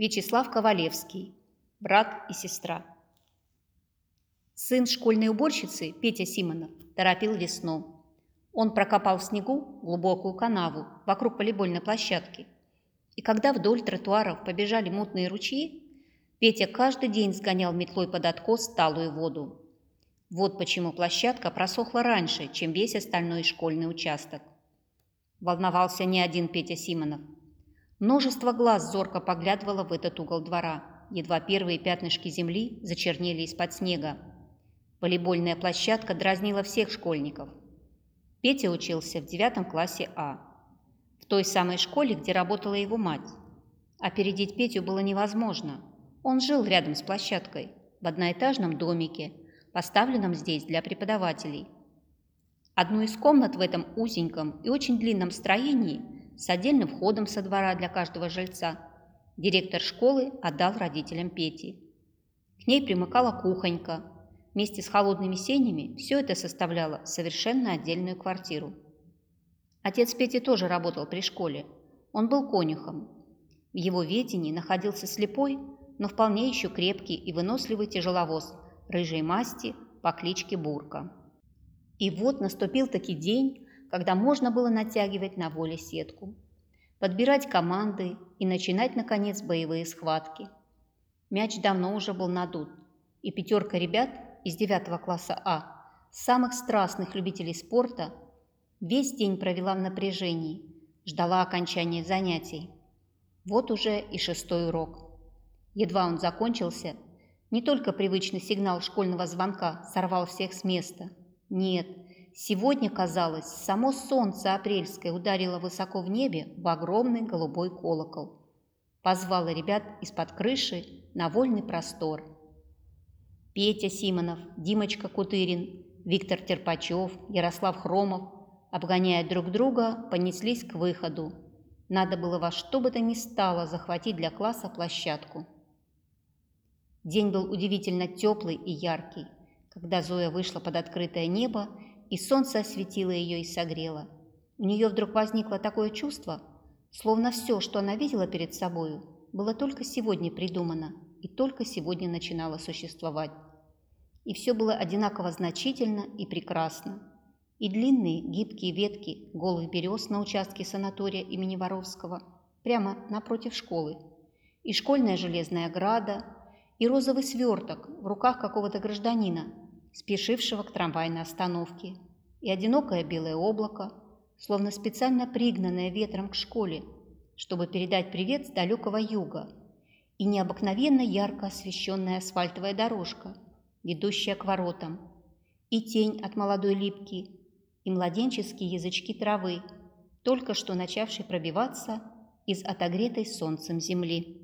Вячеслав Ковалевский. Брат и сестра. Сын школьной уборщицы, Петя Симонов, торопил весну. Он прокопал в снегу глубокую канаву вокруг волейбольной площадки. И когда вдоль тротуаров побежали мутные ручьи, Петя каждый день сгонял метлой под откос талую воду. Вот почему площадка просохла раньше, чем весь остальной школьный участок. Волновался не один Петя Симонов. Множество глаз зорко поглядывало в этот угол двора, едва первые пятнышки земли зачернели из-под снега. Волейбольная площадка дразнила всех школьников. Петя учился в 9 классе А, в той самой школе, где работала его мать. Опередить Петю было невозможно. Он жил рядом с площадкой, в одноэтажном домике, поставленном здесь для преподавателей. Одну из комнат в этом узеньком и очень длинном строении с отдельным входом со двора для каждого жильца директор школы отдал родителям Пети. К ней примыкала кухонька. Вместе с холодными сенями все это составляло совершенно отдельную квартиру. Отец Пети тоже работал при школе. Он был конюхом. В его ведении находился слепой, но вполне еще крепкий и выносливый тяжеловоз рыжей масти по кличке Бурка. И вот наступил таки день, когда можно было натягивать на воле сетку, подбирать команды и начинать, наконец, боевые схватки. Мяч давно уже был надут, и 5 ребят из 9 класса А, самых страстных любителей спорта, весь день провела в напряжении, ждала окончания занятий. Вот уже и 6-й урок. Едва он закончился, не только привычный сигнал школьного звонка сорвал всех с места. Нет, сегодня, казалось, само солнце апрельское ударило высоко в небе в огромный голубой колокол. Позвало ребят из-под крыши на вольный простор. Петя Симонов, Димочка Кутырин, Виктор Терпачев, Ярослав Хромов, обгоняя друг друга, понеслись к выходу. Надо было во что бы то ни стало захватить для класса площадку. День был удивительно теплый и яркий, когда Зоя вышла под открытое небо, и солнце осветило ее и согрело. У нее вдруг возникло такое чувство, словно все, что она видела перед собою, было только сегодня придумано и только сегодня начинало существовать. И все было одинаково значительно и прекрасно. И длинные гибкие ветки голых берез на участке санатория имени Воровского, прямо напротив школы, и школьная железная ограда, и розовый сверток в руках какого-то гражданина, спешившего к трамвайной остановке, и одинокое белое облако, словно специально пригнанное ветром к школе, чтобы передать привет с далекого юга, и необыкновенно ярко освещенная асфальтовая дорожка, ведущая к воротам, и тень от молодой липки, и младенческие язычки травы, только что начавшей пробиваться из отогретой солнцем земли.